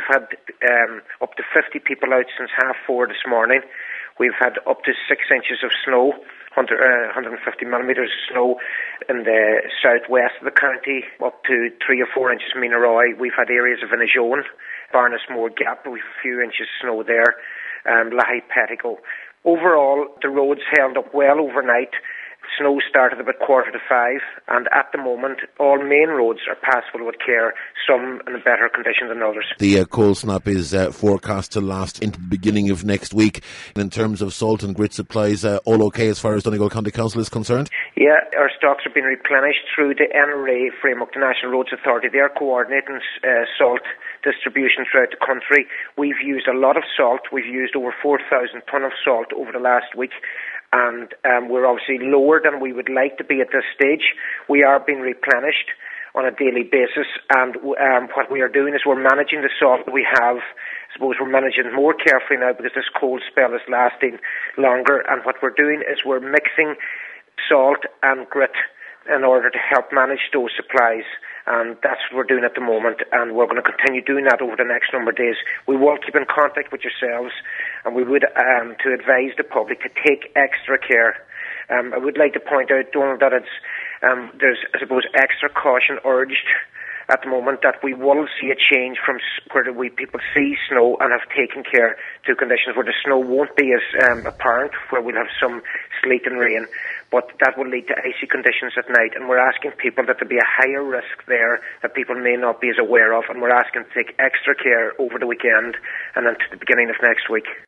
had up to 50 people out since 4:30 this morning. We've had up to 6 inches of snow, 150 millimetres of snow in the southwest of the county, up to 3 or 4 inches in Meanaroy. We've had areas of Inagone, Barnesmore Gap, we've a few inches of snow there, Lahey Pettigo. Overall, the roads held up well overnight. Snow started about 4:45, and at the moment, all main roads are passable with care, some in a better condition than others. The cold snap is forecast to last into the beginning of next week. In terms of salt and grit supplies, all okay as far as Donegal County Council is concerned? Yeah, our stocks have been replenished through the NRA framework, the National Roads Authority. They are coordinating salt distribution throughout the country. We've used a lot of salt. We've used over 4,000 tonne of salt over the last week. And we're obviously lower than we would like to be at this stage. We are being replenished on a daily basis, and what we are doing is we're managing the salt that we have. I suppose we're managing more carefully now because this cold spell is lasting longer, and what we're doing is we're mixing salt and grit in order to help manage those supplies, and that's what we're doing at the moment, and we're going to continue doing that over the next number of days. We will keep in contact with yourselves, and we would to advise the public to take extra care. I would like to point out, Donald, that there's, I suppose, extra caution urged at the moment that we will see a change from where people see snow and have taken care to conditions where the snow won't be as apparent, where we'll have some sleet and rain, but that will lead to icy conditions at night, and we're asking people that there be a higher risk there that people may not be as aware of, and we're asking to take extra care over the weekend and into the beginning of next week.